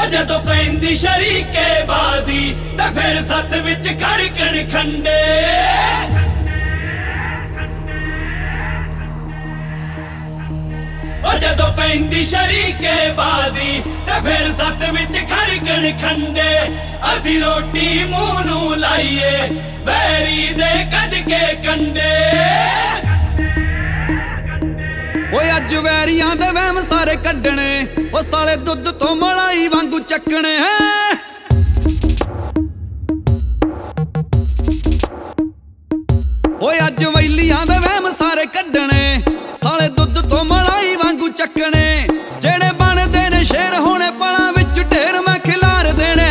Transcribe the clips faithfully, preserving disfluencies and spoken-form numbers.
जदों पैंदी शरीके बाजी ते फिर सत विच खड़कण खंडे। जदों पैंदी शरीके बाजी ते फिर सत विच खड़कण खंडे। असी रोटी मूंह नूं लाइए वैरी दे कढ के कंडे। ओए अज वैरियां दे वहम सारे कड्डणे ओ साले दुध तो मलाई वांगू चक्कणे। ओए अज वैलियां दे वहम सारे कड्डणे साले दुध तो मलाई वांगू चक्कणे। जेड़े बनदे ने शेर होने पलां विच ढेर मैं खिलार देने।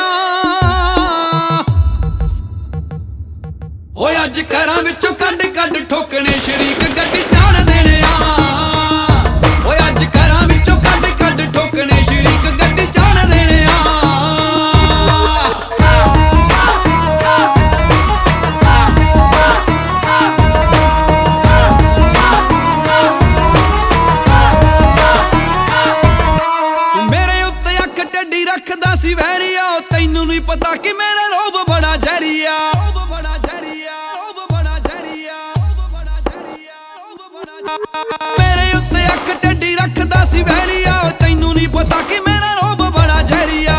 ओए अज घरां विचों कड्ड कड्ड ठोकणे शरीक गड्डी चाड़ देने। रखदा सी वैरिया तैनू नहीं पता कि मेरा रोब बड़ा जहरिया। मेरे उत्ते अख टेढ़ी रखदा सी वैरिया तैनू नहीं पता कि मेरा रोब बड़ा जहरिया।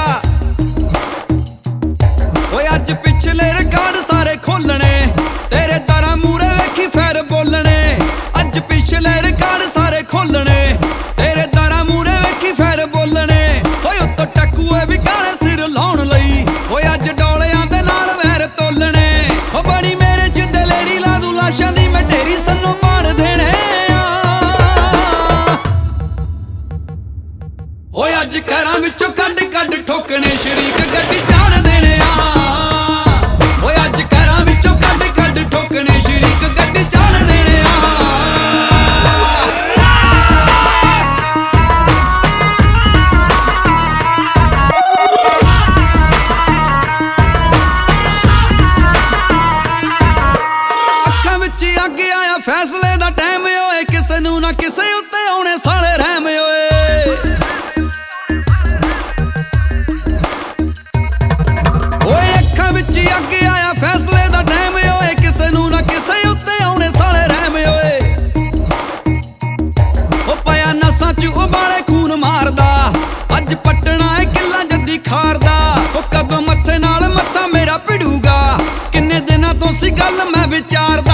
ओए अज पिछले रिकॉर्ड सारे खोलने तेरे दरा मूरे वेखी फैर बोलने। अज पिछले रिकॉर्ड सारे खोलने तेरे दरा मूरे वेखी फैर बोलने। तो टकुए भी काले सिर लाउण लई ओए अज डोलियां दे नाल वैर तोलने। ओ बड़ी मेरे च दलेरी ला दूं लाशां दी मैं ढेरी सन्नों पाड़ देने। ओए अज घरां विचों कड्ड कड्ड ठोकणे शरीक गड्डी चाड़ देने। ओए अज घरां विचों कड्ड कड्ड ठोकणे शरीक गड्डी चाड़ देने। फैसले दा टाइम होए किसे नू ना किसे उत्ते आने साले रहम होए। ओए अखां विच अग आया फैसले दा टाइम होए किसे नू ना किसे उत्ते आने साले रहम होए। ओ पाया नसां च उबाले खून मारदा अज पटना है किला जद्दी खारदा। ओ कदों मत्थे नाल मत्था मेरा भिड़ूगा किन्ने दिनां तो सी गल मैं विचारदा।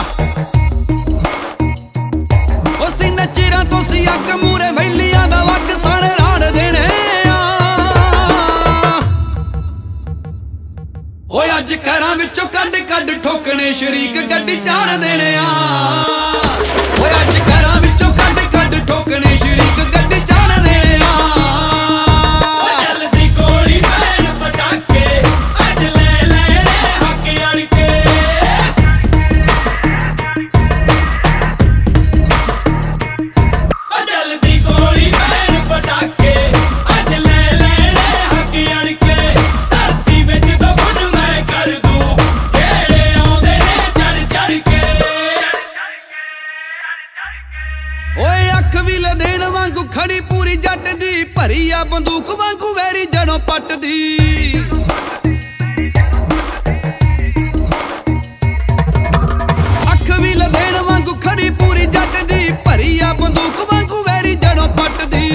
चिरां तो सी अग मूरे वैलियां दा वग सारे राड़ देने। ओए अज घरां विचों कड्ड कड्ड ठोकणे शरीक गड्डी चाड़ देने। ओए अज घरां विचों कड्ड कड्ड ठोकणे शरीक गड्डी चाड़ देने। जल्दी गोली पैण पटाके अज ले लेने हक अड़ के। जल्दी गोली पैण पटाके अज ले लेने हक अड़ के। धरती विच दफन मैं कर दूं जेड़े आउंदे ने चढ़ चढ़ के। ओए अख भी लदेन वांगू खड़ी पूरी जट दी भरी आ बंदूक वांगू वैरी जड़ों पट दी। अख भी लदेन वांगू खड़ी पूरी जट दी भरी आ बंदूक वांगू वैरी जड़ों पट दी।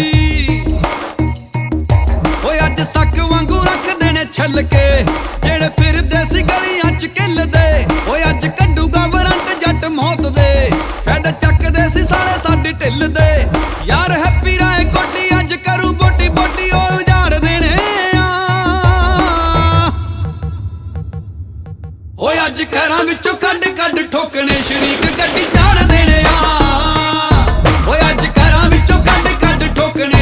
ओए अज सक वांगू रख देने छल के जेड़े फिरदे सी गलियां च किलदे। ओए अज कड्डूगा वारंट जट मौत दे फैद चकदे सी साले साडी ढिल दे। यार हैप्पी राय कोटी अज करू बोटी बोटी ओ उजाड़ देने। ओए अज घरां विचों कड्ड कड्ड ठोकणे शरीक गड्डी चाड़ देने। ओए अज घरां विचों कड्ड कड्ड ठोकणे